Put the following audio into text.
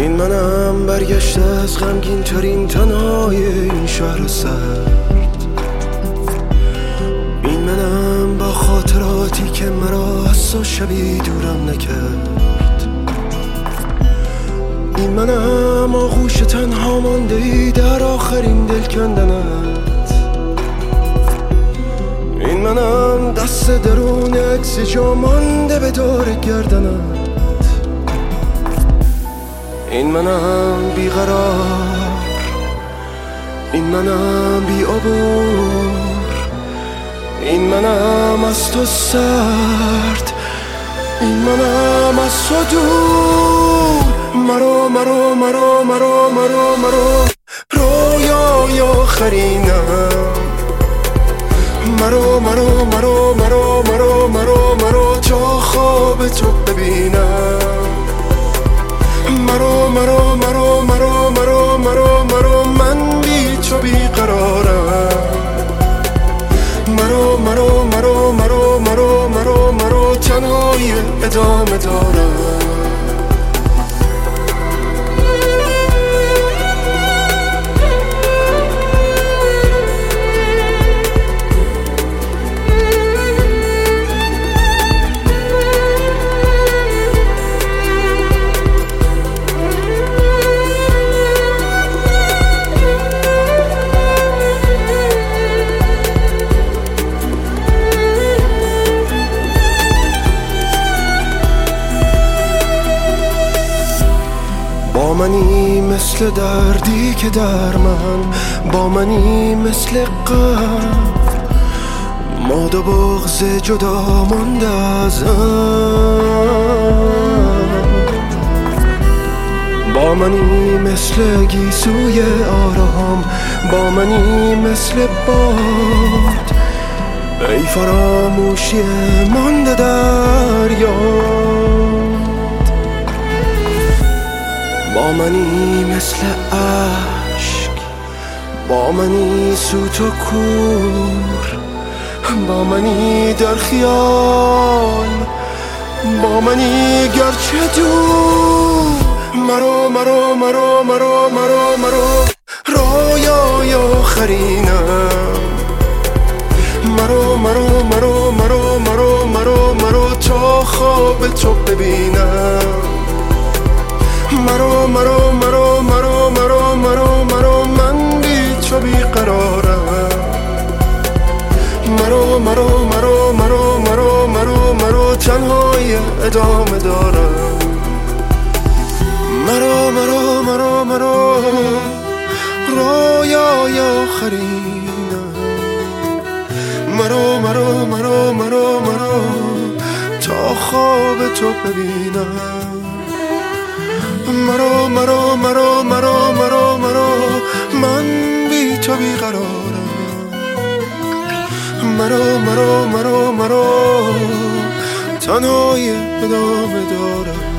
این منم برگشته از غمگین ترین تنهای این شهر سرد. این منم با خاطراتی که مرا از تو شبی دورم نکرد. این منم آغوش تنها مانده ای در آخرین دل کندنت. این منم دست درون عکس جا مانده به دور گردنت. این منم بیقرار، این منم بی عبور، این منم از تو سرد، این منم از تو دور. مرو مرو مرو مرو مرو مرو رویای آخرینم. مرو مرو مرو مرو مرو مرو مرو تا خواب تو ببینم. مرو مرو مرو مرو مرو مرو مرو من بی تو بیقرارم. مرو مرو مرو مرو مرو مرو مرو تنهایی ادامه دارم. با منی مثل دردی که در من، با منی مثل غم، ماد و بغض جدا مانده ازم. با منی مثل گیسوی آرام، با منی مثل باد، ای فراموشی مانده در یاد. با منی مثل عشق، با منی سوت و کور، با منی در خیال، با منی گرچه دور. مرو مرو مرو مرو مرو مرو رویای آخرینم. مرو مرو مرو مرو مرو مرو مرو تا خواب تو ببینم. مرو مرو مرو مرو مرو مرو مرو من بی تو بیقرارم. مرو مرو مرو مرو مرو مرو مرو تنهایی ادامه دارم. مرو مرو مرو مرو رویای آخرینم. مرو مرو مرو مرو مرو تا خواب تو ببینم. مرو مرو مرو مرو مرو مرو من بی تو بیقرارم. مرو مرو مرو مرو تنهایی ادامه دارم.